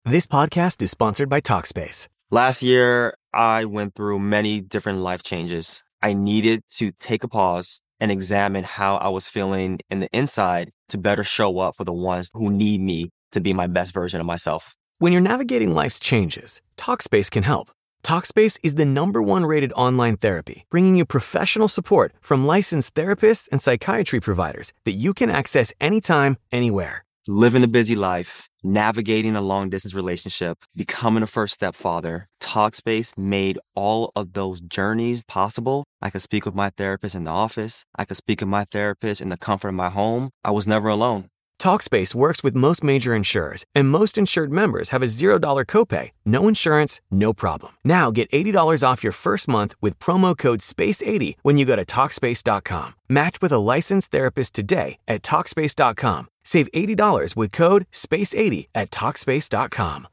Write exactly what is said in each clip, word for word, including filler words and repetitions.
This podcast is sponsored by Talkspace. Last year, I went through many different life changes. I needed to take a pause and examine how I was feeling in the inside to better show up for the ones who need me to be my best version of myself. When you're navigating life's changes, Talkspace can help. Talkspace is the number one rated online therapy, bringing you professional support from licensed therapists and psychiatry providers that you can access anytime, anywhere. Living a busy life, navigating a long-distance relationship, becoming a first-step father, Talkspace made all of those journeys possible. I could speak with my therapist in the office. I could speak with my therapist in the comfort of my home. I was never alone. Talkspace works with most major insurers, and most insured members have a zero dollars copay. No insurance, no problem. Now get eighty dollars off your first month with promo code space eighty when you go to Talkspace dot com. Match with a licensed therapist today at Talkspace dot com. Save eighty dollars with code space eighty at Talkspace dot com.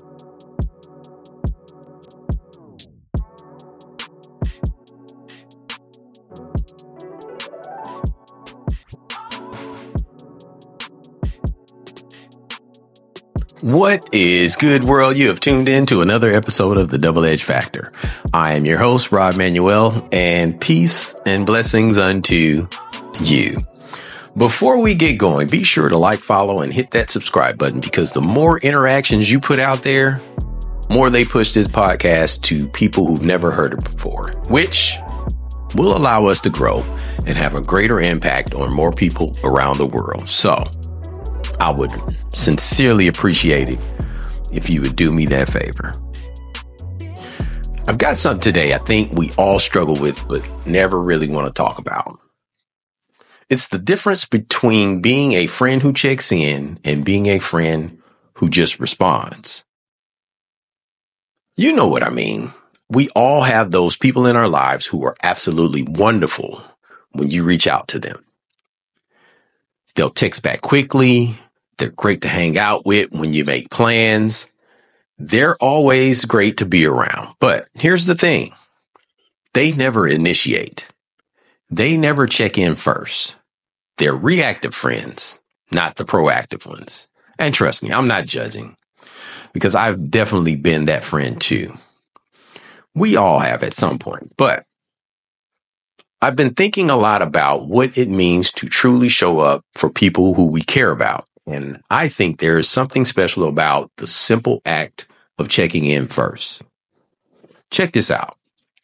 What is good, world? You have tuned in to another episode of the Double Edge Factor. I am your host, Rob Manuel, and peace and blessings unto you. Before we get going, be sure to like, follow, and hit that subscribe button, because the more interactions you put out there, more they push this podcast to people who've never heard it before, which will allow us to grow and have a greater impact on more people around the world. So I would sincerely appreciate it if you would do me that favor. I've got something today I think we all struggle with, but never really want to talk about. It's the difference between being a friend who checks in and being a friend who just responds. You know what I mean. We all have those people in our lives who are absolutely wonderful when you reach out to them. They'll text back quickly. They're great to hang out with when you make plans. They're always great to be around. But here's the thing. They never initiate. They never check in first. They're reactive friends, not the proactive ones. And trust me, I'm not judging, because I've definitely been that friend too. We all have at some point. But I've been thinking a lot about what it means to truly show up for people who we care about. And I think there is something special about the simple act of checking in first. Check this out.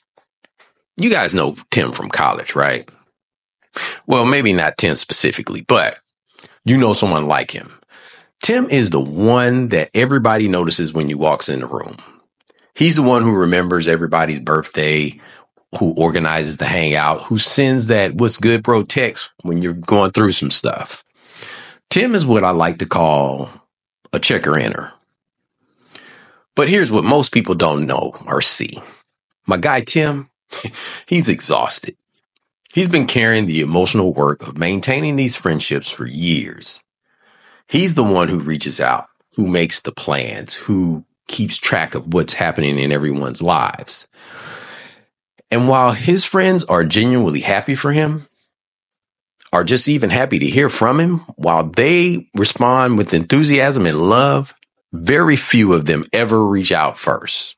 You guys know Tim from college, right? Well, maybe not Tim specifically, but you know someone like him. Tim is the one that everybody notices when he walks in the room. He's the one who remembers everybody's birthday, who organizes the hangout, who sends that "what's good, bro" text when you're going through some stuff. Tim is what I like to call a checker-inner. But here's what most people don't know or see. My guy, Tim, he's exhausted. He's been carrying the emotional work of maintaining these friendships for years. He's the one who reaches out, who makes the plans, who keeps track of what's happening in everyone's lives. And while his friends are genuinely happy for him, are just even happy to hear from him, while they respond with enthusiasm and love, very few of them ever reach out first.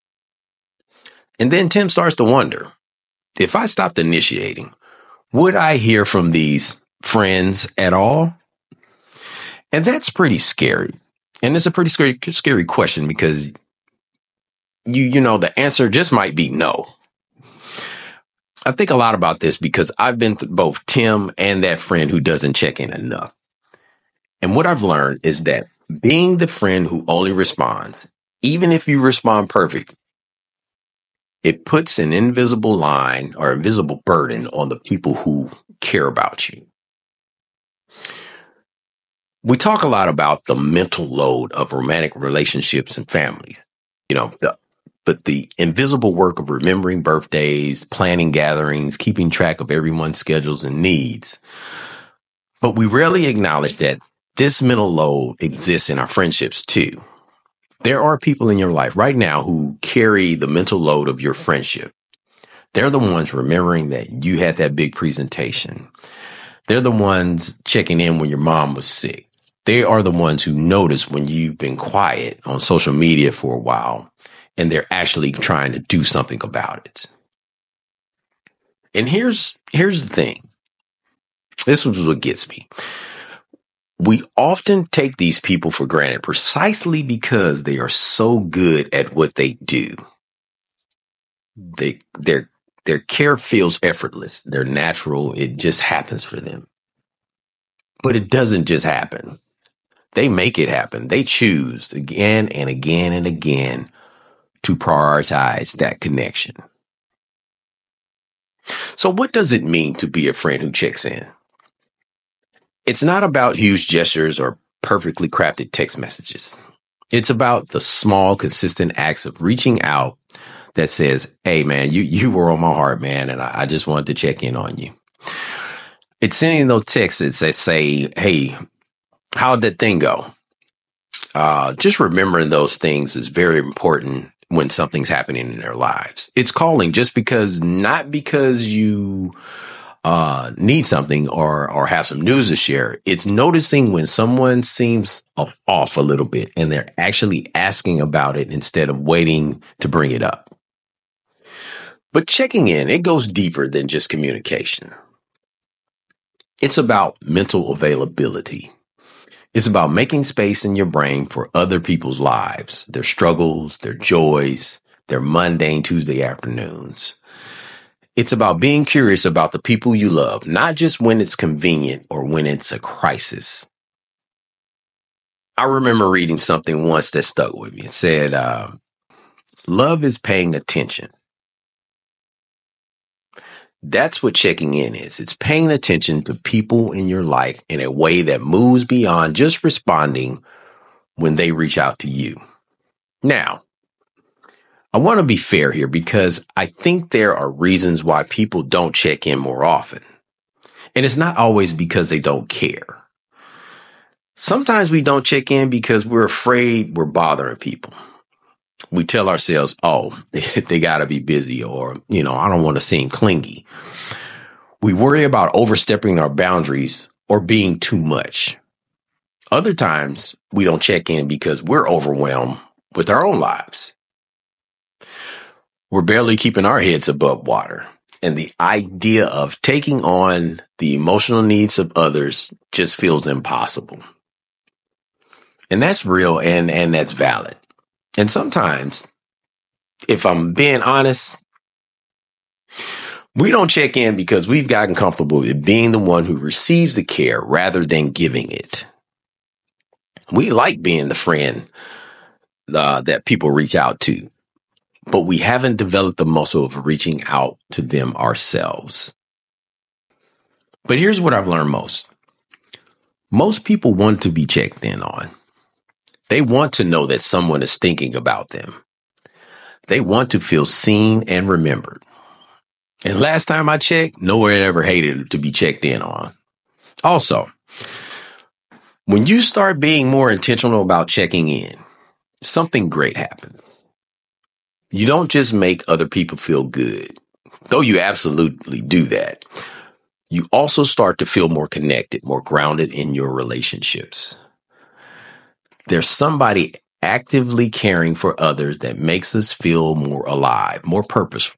And then Tim starts to wonder, if I stopped initiating, would I hear from these friends at all? And that's pretty scary. And it's a pretty scary, scary question, because you, you know, the answer just might be no. I think a lot about this because I've been through both Tim and that friend who doesn't check in enough. And what I've learned is that being the friend who only responds, even if you respond perfect, it puts an invisible line or invisible burden on the people who care about you. We talk a lot about the mental load of romantic relationships and families, you know, the But the invisible work of remembering birthdays, planning gatherings, keeping track of everyone's schedules and needs. But we rarely acknowledge that this mental load exists in our friendships too. There are people in your life right now who carry the mental load of your friendship. They're the ones remembering that you had that big presentation. They're the ones checking in when your mom was sick. They are the ones who notice when you've been quiet on social media for a while and they're actually trying to do something about it. And here's, here's the thing. This is what gets me. We often take these people for granted precisely because they are so good at what they do. They, their, their care feels effortless. They're natural. It just happens for them. But it doesn't just happen. They make it happen. They choose again and again and again to prioritize that connection. So what does it mean to be a friend who checks in? It's not about huge gestures or perfectly crafted text messages. It's about the small, consistent acts of reaching out that says, hey, man, you, you were on my heart, man, and I, I just wanted to check in on you. It's sending those texts that say, hey, how'd that thing go? Uh, just remembering those things is very important when something's happening in their lives. It's calling just because, not because you uh, need something or, or have some news to share. It's noticing when someone seems off, off a little bit and they're actually asking about it instead of waiting to bring it up. But checking in, it goes deeper than just communication. It's about mental availability. It's about making space in your brain for other people's lives, their struggles, their joys, their mundane Tuesday afternoons. It's about being curious about the people you love, not just when it's convenient or when it's a crisis. I remember reading something once that stuck with me. It said, uh, love is paying attention. That's what checking in is. It's paying attention to people in your life in a way that moves beyond just responding when they reach out to you. Now, I want to be fair here because I think there are reasons why people don't check in more often. And it's not always because they don't care. Sometimes we don't check in because we're afraid we're bothering people. We tell ourselves, oh, they, they got to be busy, or, you know, I don't want to seem clingy. We worry about overstepping our boundaries or being too much. Other times we don't check in because we're overwhelmed with our own lives. We're barely keeping our heads above water. And the idea of taking on the emotional needs of others just feels impossible. And that's real and, and that's valid. And sometimes, if I'm being honest, we don't check in because we've gotten comfortable with being the one who receives the care rather than giving it. We like being the friend uh, that people reach out to, but we haven't developed the muscle of reaching out to them ourselves. But here's what I've learned most. Most people want to be checked in on. They want to know that someone is thinking about them. They want to feel seen and remembered. And last time I checked, no one ever hated to be checked in on. Also, when you start being more intentional about checking in, something great happens. You don't just make other people feel good, though you absolutely do that. You also start to feel more connected, more grounded in your relationships. There's somebody actively caring for others that makes us feel more alive, more purposeful.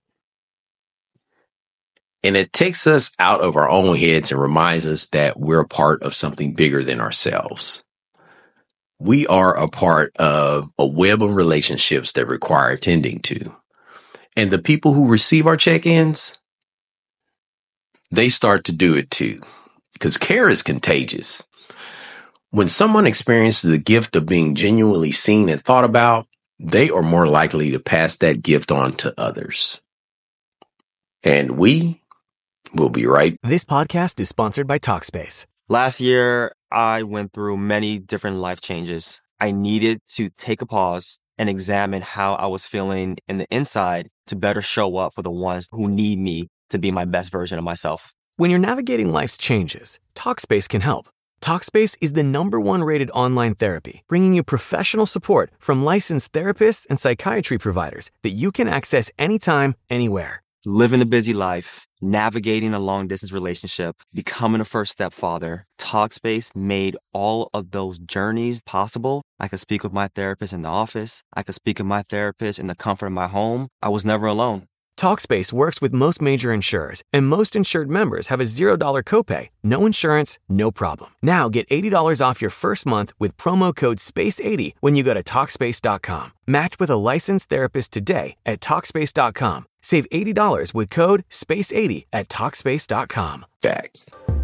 And it takes us out of our own heads and reminds us that we're a part of something bigger than ourselves. We are a part of a web of relationships that require attending to. And the people who receive our check-ins, they start to do it too, because care is contagious. When someone experiences the gift of being genuinely seen and thought about, they are more likely to pass that gift on to others. And we will be right. This podcast is sponsored by Talkspace. Last year, I went through many different life changes. I needed to take a pause and examine how I was feeling in the inside to better show up for the ones who need me to be my best version of myself. When you're navigating life's changes, Talkspace can help. Talkspace is the number one rated online therapy, bringing you professional support from licensed therapists and psychiatry providers that you can access anytime, anywhere. living a busy life, navigating a long distance relationship, becoming a first stepfather, Talkspace made all of those journeys possible. I could speak with my therapist in the office. I could speak with my therapist in the comfort of my home. I was never alone. Talkspace works with most major insurers, and most insured members have a zero dollar copay. No insurance, no problem. Now get eighty dollars off your first month with promo code space eighty when you go to Talkspace dot com. Match with a licensed therapist today at Talkspace dot com. Save eighty dollars with code space eighty at Talkspace dot com. Back.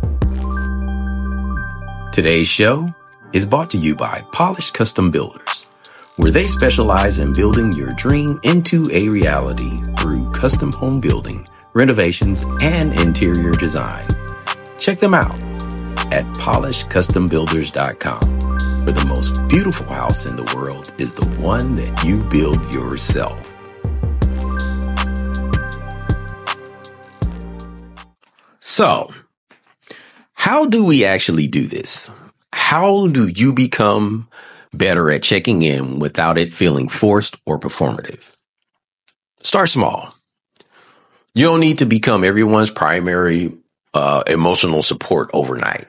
Today's show is brought to you by Polished Custom Builders, where they specialize in building your dream into a reality through custom home building, renovations, and interior design. Check them out at Polished Custom Builders dot com, where the most beautiful house in the world is the one that you build yourself. So, how do we actually do this? How do you become better at checking in without it feeling forced or performative? Start small. You don't need to become everyone's primary uh, emotional support overnight.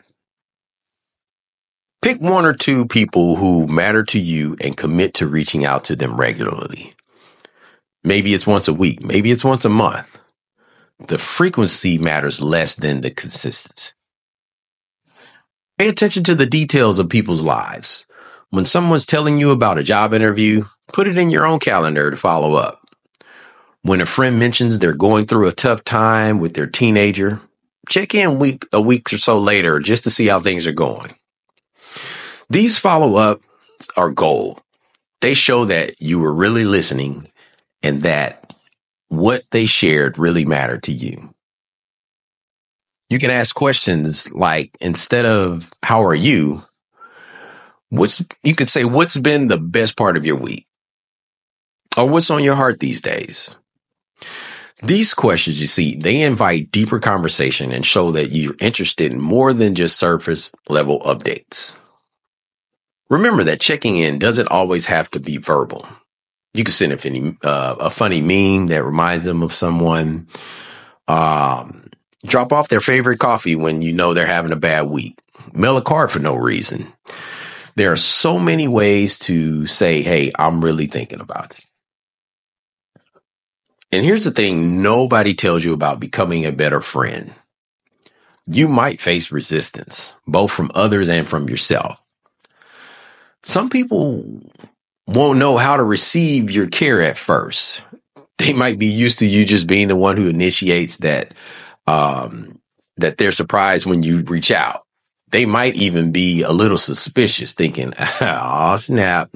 Pick one or two people who matter to you and commit to reaching out to them regularly. Maybe it's once a week. Maybe it's once a month. The frequency matters less than the consistency. Pay attention to the details of people's lives. When someone's telling you about a job interview, put it in your own calendar to follow up. When a friend mentions they're going through a tough time with their teenager, check in week, a week or so later just to see how things are going. These follow-ups are gold. They show that you were really listening and that what they shared really mattered to you. You can ask questions like, instead of "how are you?" What's, you could say, "What's been the best part of your week?" Or "What's on your heart these days?" These questions, you see, they invite deeper conversation and show that you're interested in more than just surface level updates. Remember that checking in doesn't always have to be verbal. You can send a funny, uh, a funny meme that reminds them of someone. Um, drop off their favorite coffee when you know they're having a bad week. Mail a card for no reason. There are so many ways to say, "Hey, I'm really thinking about it." And here's the thing nobody tells you about becoming a better friend. You might face resistance, both from others and from yourself. Some people won't know how to receive your care at first. They might be used to you just being the one who initiates that, um, that they're surprised when you reach out. They might even be a little suspicious, thinking, "Oh, snap.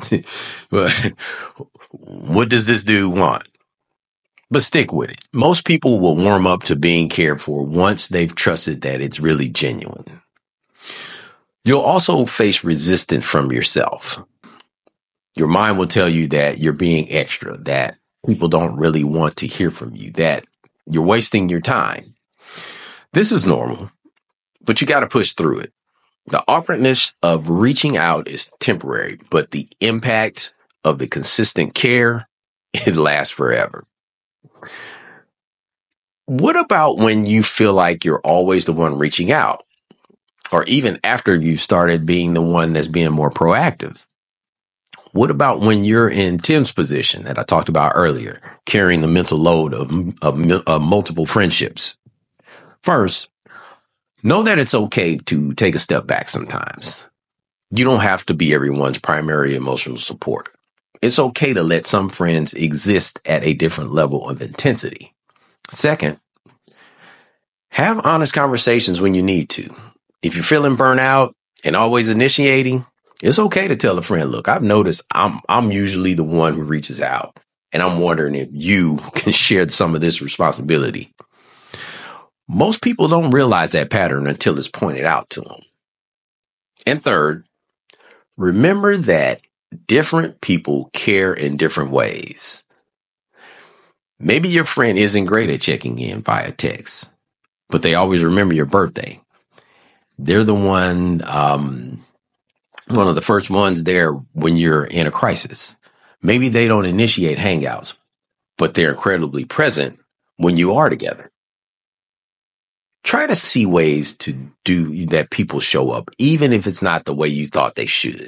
What does this dude want?" But stick with it. Most people will warm up to being cared for once they've trusted that it's really genuine. You'll also face resistance from yourself. Your mind will tell you that you're being extra, that people don't really want to hear from you, that you're wasting your time. This is normal, but you got to push through it. The awkwardness of reaching out is temporary, but the impact of the consistent care, it lasts forever. What about when you feel like you're always the one reaching out, or even after you started being the one that's being more proactive? What about when you're in Tim's position that I talked about earlier, carrying the mental load of, of, of multiple friendships? First, know that it's okay to take a step back sometimes. You don't have to be everyone's primary emotional support. It's okay to let some friends exist at a different level of intensity. Second, have honest conversations when you need to. If you're feeling burnt out and always initiating, it's okay to tell a friend, "Look, I've noticed I'm I'm usually the one who reaches out, and I'm wondering if you can share some of this responsibility." Most people don't realize that pattern until it's pointed out to them. And third, remember that different people care in different ways. Maybe your friend isn't great at checking in via text, but they always remember your birthday. They're the one, um, one of the first ones there when you're in a crisis. Maybe they don't initiate hangouts, but they're incredibly present when you are together. Try to see ways to do that people show up, even if it's not the way you thought they should.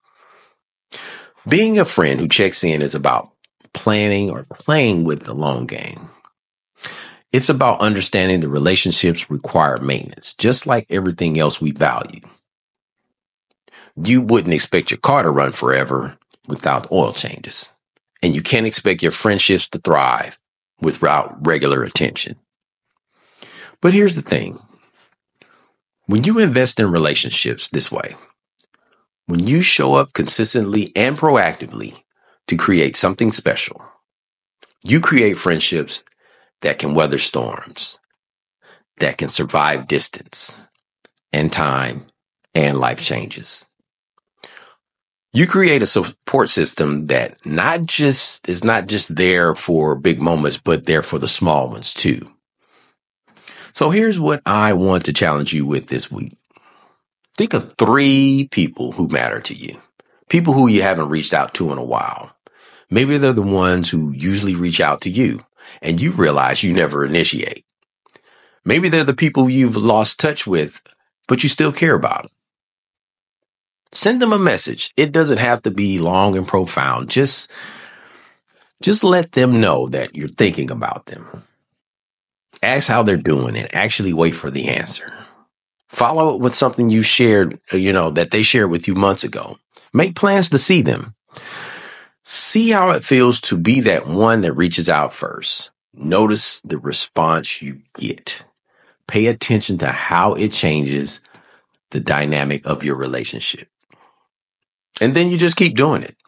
Being a friend who checks in is about planning or playing with the long game. It's about understanding the relationships require maintenance, just like everything else we value. You wouldn't expect your car to run forever without oil changes. And you can't expect your friendships to thrive without regular attention. But here's the thing. When you invest in relationships this way, when you show up consistently and proactively to create something special, you create friendships that can weather storms, that can survive distance and time and life changes. You create a support system that not just is not just there for big moments, but there for the small ones too. So here's what I want to challenge you with this week. Think of three people who matter to you, people who you haven't reached out to in a while. Maybe they're the ones who usually reach out to you and you realize you never initiate. Maybe they're the people you've lost touch with, but you still care about them. Send them a message. It doesn't have to be long and profound. Just, just let them know that you're thinking about them. Ask how they're doing and actually wait for the answer. Follow up with something you shared, you know, that they shared with you months ago. Make plans to see them. See how it feels to be that one that reaches out first. Notice the response you get. Pay attention to how it changes the dynamic of your relationship. And then you just keep doing it.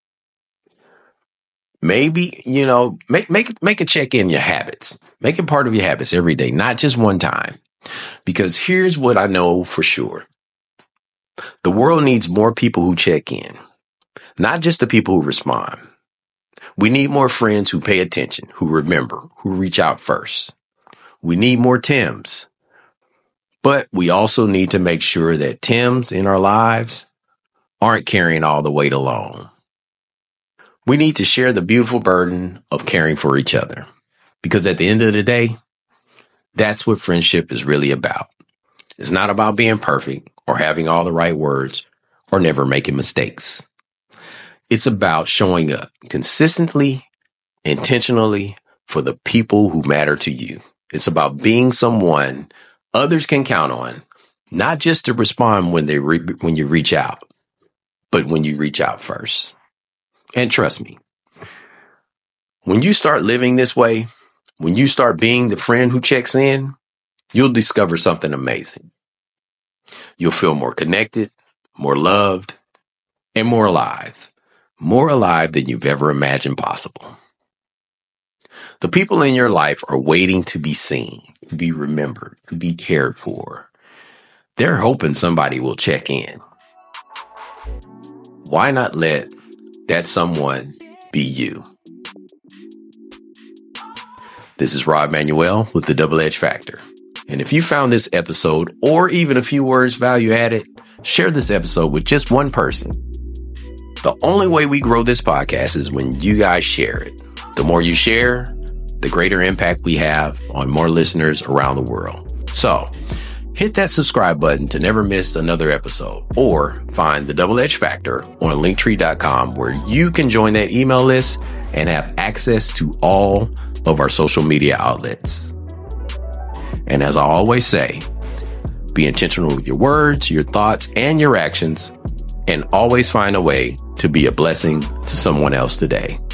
Maybe, you know, make, make, make a check in your habits. Make it part of your habits every day, not just one time. Because here's what I know for sure. The world needs more people who check in, not just the people who respond. We need more friends who pay attention, who remember, who reach out first. We need more Tims. But we also need to make sure that Tims in our lives aren't carrying all the weight alone. We need to share the beautiful burden of caring for each other. Because at the end of the day, that's what friendship is really about. It's not about being perfect or having all the right words or never making mistakes. It's about showing up consistently, intentionally for the people who matter to you. It's about being someone others can count on, not just to respond when they re- when you reach out, but when you reach out first. And trust me, when you start living this way, when you start being the friend who checks in, you'll discover something amazing. You'll feel more connected, more loved, and more alive. More alive than you've ever imagined possible. The people in your life are waiting to be seen, to be remembered, to be cared for. They're hoping somebody will check in. Why not let that someone be you? This is Rob Manuel with The Double Edge Factor. And if you found this episode or even a few words value added, share this episode with just one person. The only way we grow this podcast is when you guys share it. The more you share, the greater impact we have on more listeners around the world. So hit that subscribe button to never miss another episode, or find The Double Edge Factor on linktree dot com, where you can join that email list and have access to all of our social media outlets. And as I always say, be intentional with your words, your thoughts, and your actions, and always find a way to be a blessing to someone else today.